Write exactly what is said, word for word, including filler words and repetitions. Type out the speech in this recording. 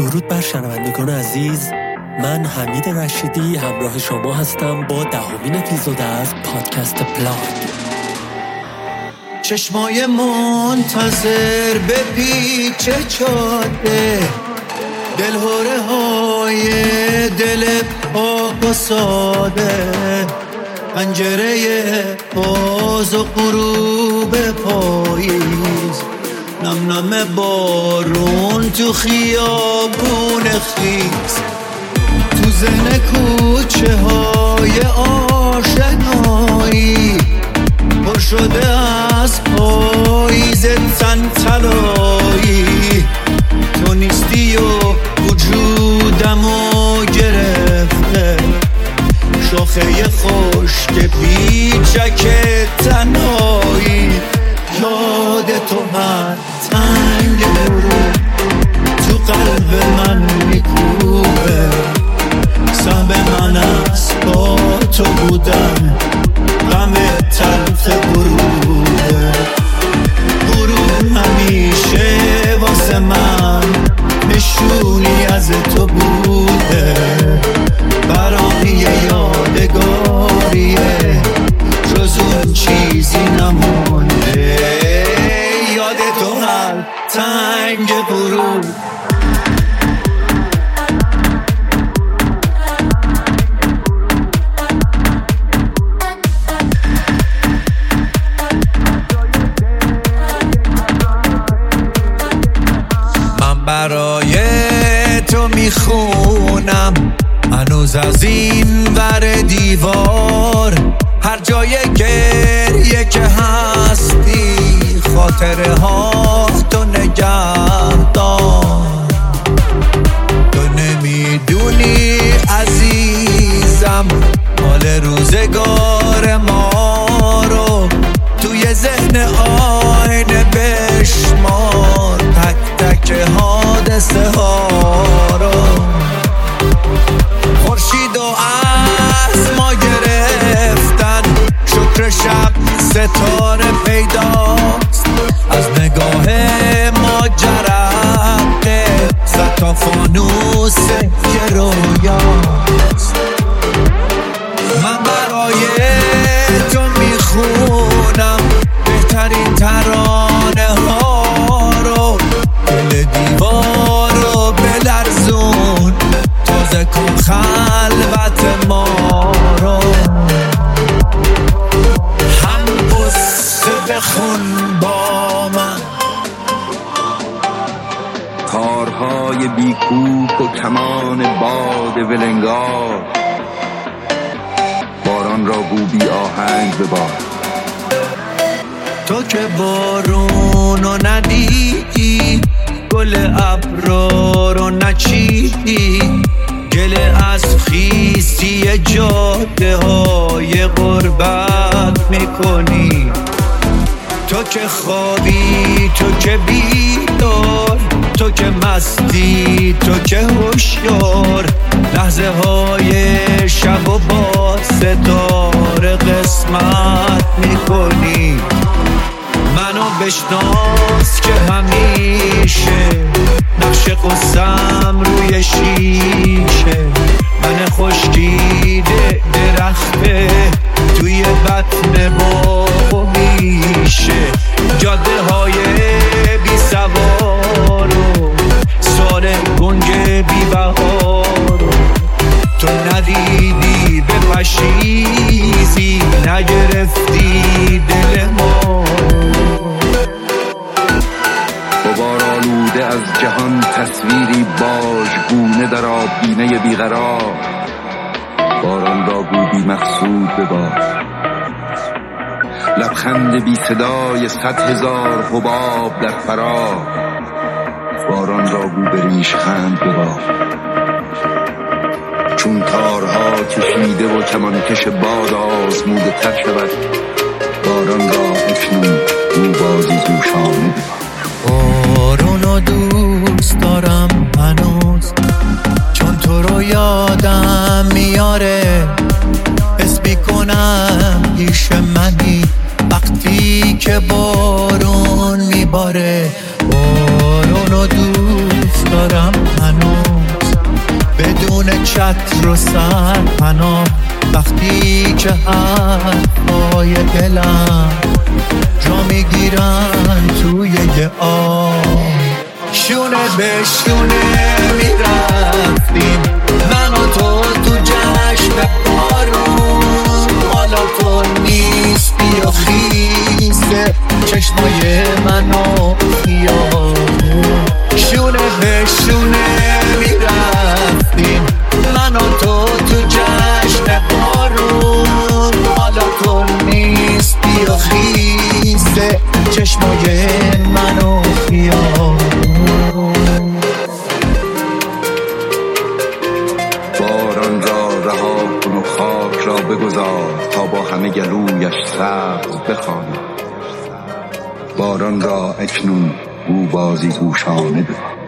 درود بر شنوندگان عزیز، من حمید رشیدی همراه شما هستم با دهمین اپیزود از پادکست پلاگ. چشمای منتظر به پیچ جاده، دلهوره های دل پاک و ساده، پنجره باز و غروب پاییز، نم نم بارون تو خیابون خیز، تو زن کوچه های آشنایی پر شده از پاییز تن طلایی، تو نیستی و وجودمو گرفته، شاخه خشک پیچک تنهایی، یاد تو هر تنگ برو تو قلب من میکوبه، سهم من از با تو بودن غم تلخ غروبه، غروب همیشه واسه من نشونی از تو بوده، برام یه یادگاریه جز اون چیزی نمونده، یاد تو هر تنگ غروب. برای تو میخونم هنوز از این ور دیوار، هر جای گریه که هستی خاطره ها تو نگه دار، تو نمیدونی عزیزم حال روزگار ما رو، توی ذهن آینه بشمار تک تک حادثه ها رو، خورشید و از ما گرفتن شکر شب ستاره پیداست، از نگاه ما جرقه صد تا فانوس که رویاست، من برای تو میخونم بهترین ترانه ها رو، دل دیوار رو بلرزون تازه کن خلوت ما رو، هم قصه بخون با من، تارهای بیکوک و کمان باد ولنگار، باران را گو بی آهنگ ببار، تو که بارونو ندیدی، گل ابرا رو نچیدی، گله از خیستی جاده های غربت میکنی، تو که خوابی تو که بیدار، تو که مستی تو که هوشیار، لحظه های شب و با ستاره قسمت میکنی، منو بشناس که همیشه نقش قصم روی شیشه، من خشکیده درخته توی بطن باغ میشه، جاده های بی سوارو سال گنج بی بهارو، تو ندیدی به پشیزی نگرفتی دل ما، غبار آلوده از جهان تصویری باژگونه در آبگینه بیقرار، باران را گو بی مقصود ببار، لبخند بی صدای صد هزار حباب در فراق، باران را گو به ریشخند ببار، چون تارها کشیده و کمانکش باد آزموده تر شود، باران را اکنون گو بازی جوشانه ببار، بارونو دوست دارم هنوز چون تو رو یادم میاره، حس میکنم پیش منی وقتی که بارون میباره، بارونو دوست دارم هنوز چتر و سرپناه وقتی که حرفای دلم جا میگیرن توی یه آب شونه به شونه میرفتیم من و تو تو جشن بارون حالا تو نیستی و خیسه چشمای منو خیابون شونه به شونه میرفتیم من و تو تو جشن بارون حالا تو نیستی و خیسه چشمای منو خیابون باران را رها کن و خاک را بگذار تا با همه گلویش سبز بخواند باران را اکنون او بازی گوشانه بخواند